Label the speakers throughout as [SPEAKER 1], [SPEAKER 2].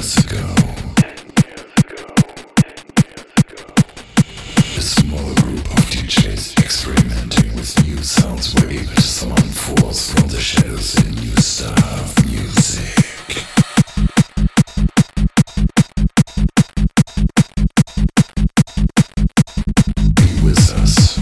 [SPEAKER 1] years ago, a small group of DJs experimenting with new sounds were able to summon force from the shadows in new style of music. Be with us.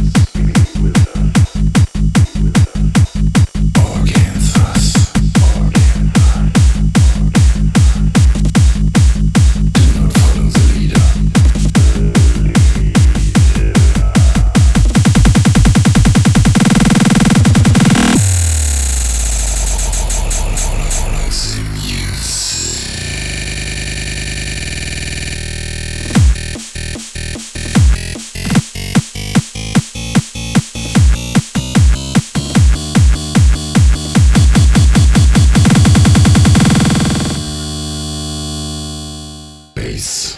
[SPEAKER 1] Bass.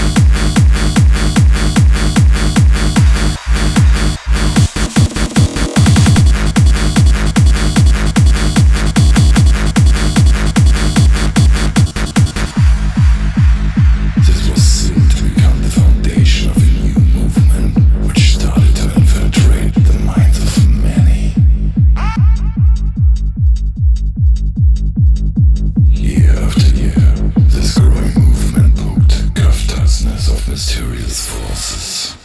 [SPEAKER 1] This was soon to become the foundation of a new movement which started to infiltrate the minds of many. Year after year, this growing movement poked Kaftasness of mysterious forces.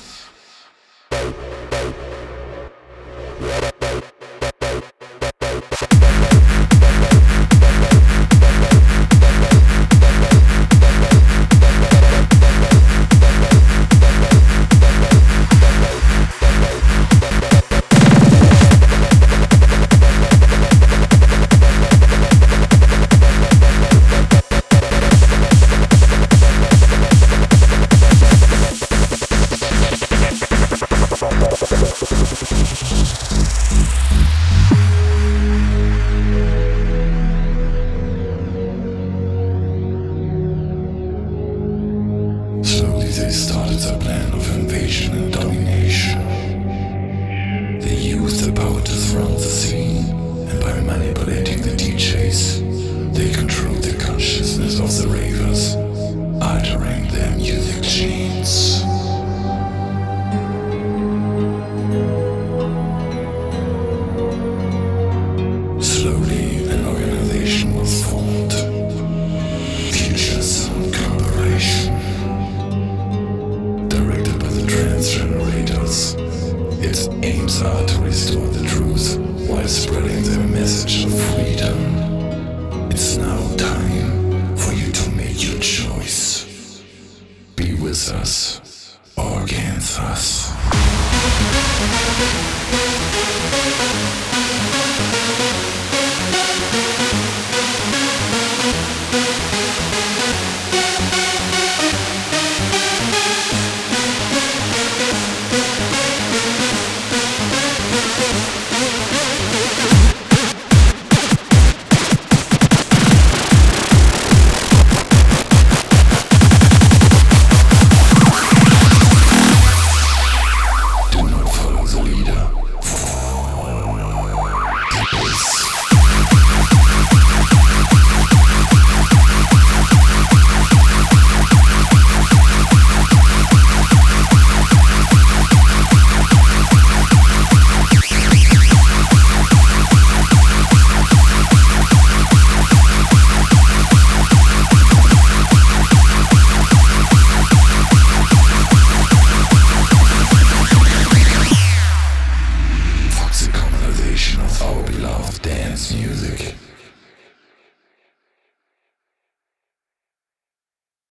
[SPEAKER 1] Slowly they started a plan of invasion and domination. They used the power to surround the scene, and by manipulating the DJs, they controlled the consciousness of the ravers, altering their music genes. Slowly an organization was formed, Future Sound Corporation. Directed by the Trance Generators, its aims are to restore the truth while spreading the message of freedom. It's now time for you to make your choice. Be with us or against us.